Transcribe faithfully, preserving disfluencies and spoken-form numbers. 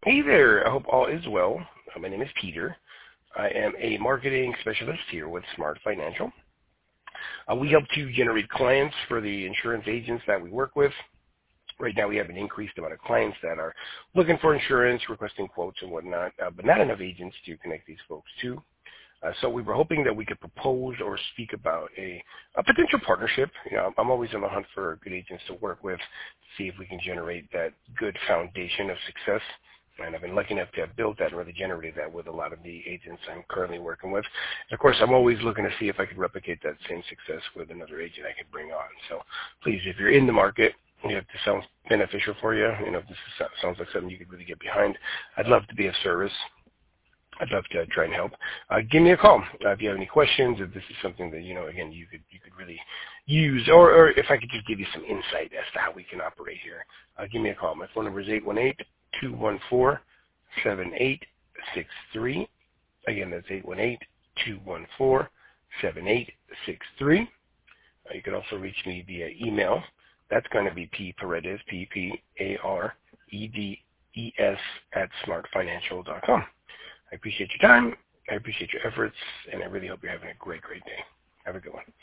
Hey there, I hope all is well. Uh, my name is Peter. I am a marketing specialist here with Smart Financial. Uh, we help to generate clients for the insurance agents that we work with. Right now we have an increased amount of clients that are looking for insurance, requesting quotes and whatnot, uh, but not enough agents to connect these folks to. Uh, so we were hoping that we could propose or speak about a, a potential partnership. You know, I'm always on the hunt for good agents to work with, see if we can generate that good foundation of success. And I've been lucky enough to have built that and really generated that with a lot of the agents I'm currently working with. And of course, I'm always looking to see if I could replicate that same success with another agent I could bring on. So please, if you're in the market, you know, if this sounds beneficial for you, you know, if this is, sounds like something you could really get behind, I'd love to be of service. I'd love to try and help. Uh, give me a call uh, if you have any questions. If this is something that you know, again, you could you could really use, or, or if I could just give you some insight as to how we can operate here. Uh, give me a call. My phone number is eight one eight, two one four, seven eight six three. Again, that's eight one eight, two one four, seven eight six three. Uh, you can also reach me via email. That's going to be P Paredes, P P A R E D E S at smart financial dot com. I appreciate your time, I appreciate your efforts, and I really hope you're having a great, great day. Have a good one.